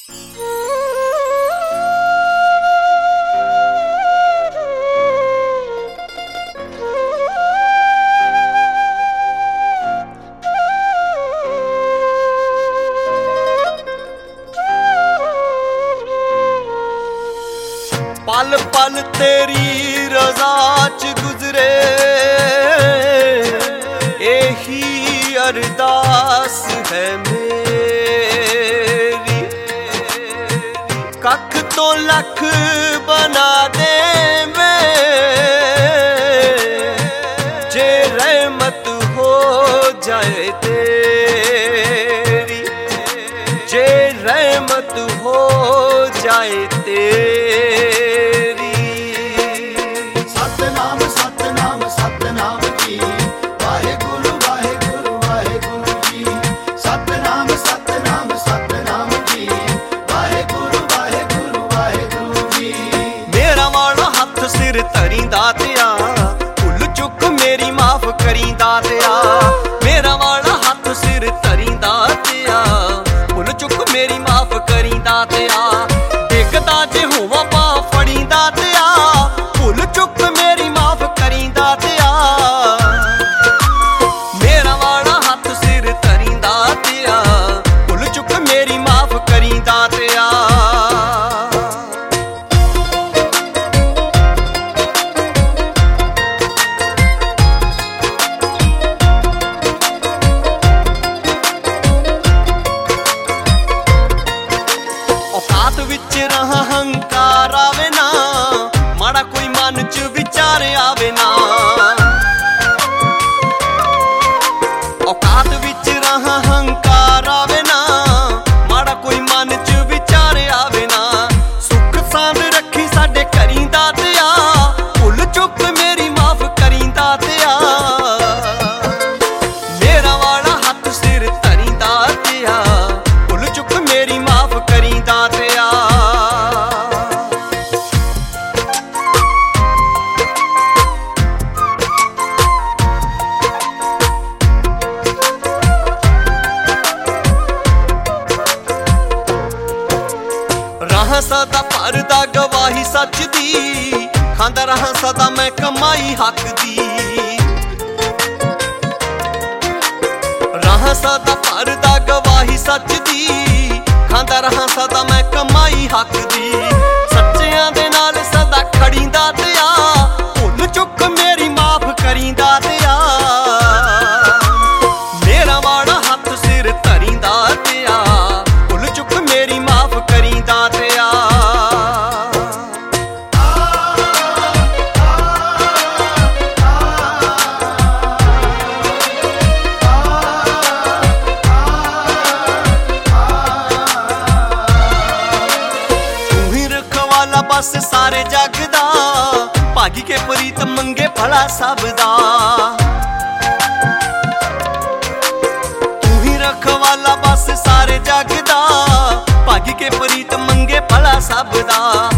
पल पल तेरी रज़ा च गुजरे यही अरदास है मेरी। कख तो लख बना दे जे रहमत हो जाए तेरी, जे रहमत हो जाए तेरी। सतनाम सतनाम सतनाम जी, वाहेगुरु वाहेगुरु वाहेगुरु जी। सतनाम सतनाम सतनाम जी, वाहेगुरु वाहेगुरु वाहेगुरु जी। मेरा वाला हथ सिर धरी दातिया, भुल चुक मेरी माफ करी दातिया। मेरा वाला हथ सिर धरी दातिया, भुल चुक मेरी माफ करी दातिया। देखदा जे होवां पा फड़ी दातिया, भुल चुक मेरी माफ करी दातिया। मेरा वाला हथ सिर धरी दातिया, भुल चुक मेरी माफ करी दातिया। औकात विच रहा हंकार आवे ना, माड़ा कोई मन च विचार आवे ना। औकात विच रहा हंकार आवे ना, माड़ा कोई मन च विचार आवे ना। सुख सांद रखी साडे करी दातिया, भुल चुक मेरी माफ करी दातिया। मेरा वाला हथ सिर धरी दातिया, भुल चुक मेरी माफ करी दातिया। रहा सदा भरदा गवाही सच दी, खांदा रहा सदा मैं कमाई हक दी। रहा सदा भरदा गवाही सच दी, खांदा रहा सदा मैं कमाई हक दी। सच्चियां दे नाल सदा खड़ी दातिया, भुल चुक मेरी माफ करी दातिया। मेरा वाड़ा हथ सिर धरी दातिया, भुल चुक मेरी माफ करी दातिया। बस सारे जग दा, भागी के प्रीत मंगे भला सब दा। तू ही रखवाला बस सारे जग दा, भागी के प्रीत मंगे भला सब दा।